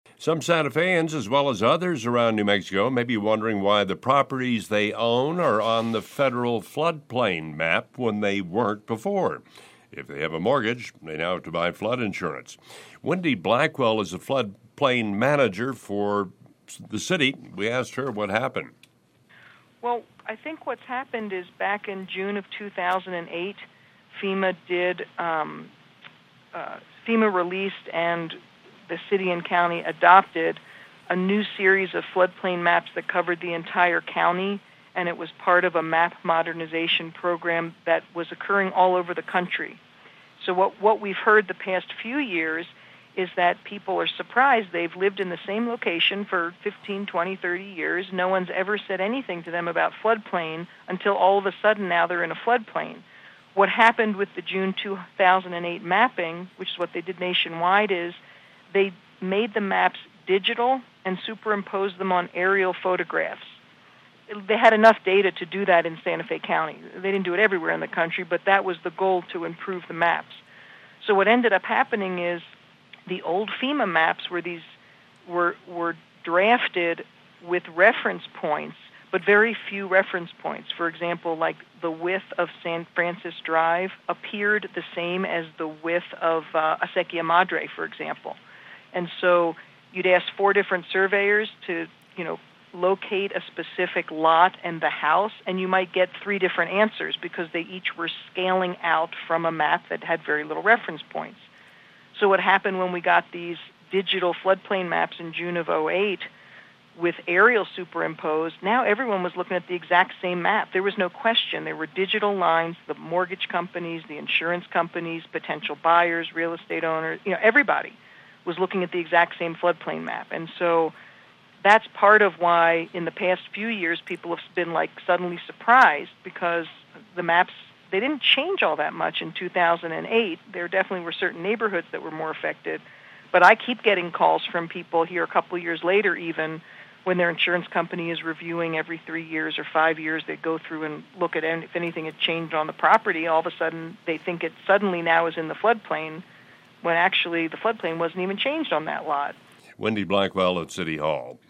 Some Santa Feans, as well as others around New Mexico, may be wondering why the properties they own are on the federal floodplain map when they weren't before. If they have a mortgage, they now have to buy flood insurance. Wendy Blackwell is a floodplain manager for the city. We asked her what happened. Well, I think what's happened is back in June of 2008, FEMA released and the city and county adopted a new series of floodplain maps that covered the entire county, and it was part of a map modernization program that was occurring all over the country. So what we've heard the past few years is that people are surprised. They've lived in the same location for 15, 20, 30 years. No one's ever said anything to them about floodplain until all of a sudden now they're in a floodplain. What happened with the June 2008 mapping, which is what they did nationwide, is they made the maps digital and superimposed them on aerial photographs. They had enough data to do that in Santa Fe County. They didn't do it everywhere in the country, but that was the goal, to improve the maps. So what ended up happening is the old FEMA maps were drafted with reference points, but very few reference points. For example, like the width of San Francis Drive appeared the same as the width of Acequia Madre, for example. And so you'd ask 4 different surveyors to, locate a specific lot and the house, and you might get 3 different answers because they each were scaling out from a map that had very little reference points. So what happened when we got these digital floodplain maps in June of 2008 with aerial superimposed, now everyone was looking at the exact same map. There was no question. There were digital lines, the mortgage companies, the insurance companies, potential buyers, real estate owners, everybody was looking at the exact same floodplain map. And so that's part of why in the past few years people have been suddenly surprised, because the maps, they didn't change all that much in 2008. There definitely were certain neighborhoods that were more affected. But I keep getting calls from people here a couple of years later, even when their insurance company is reviewing every 3 years or 5 years, they go through and look at if anything had changed on the property. All of a sudden they think it suddenly now is in the floodplain, when actually the floodplain wasn't even changed on that lot. Wendy Blackwell at City Hall.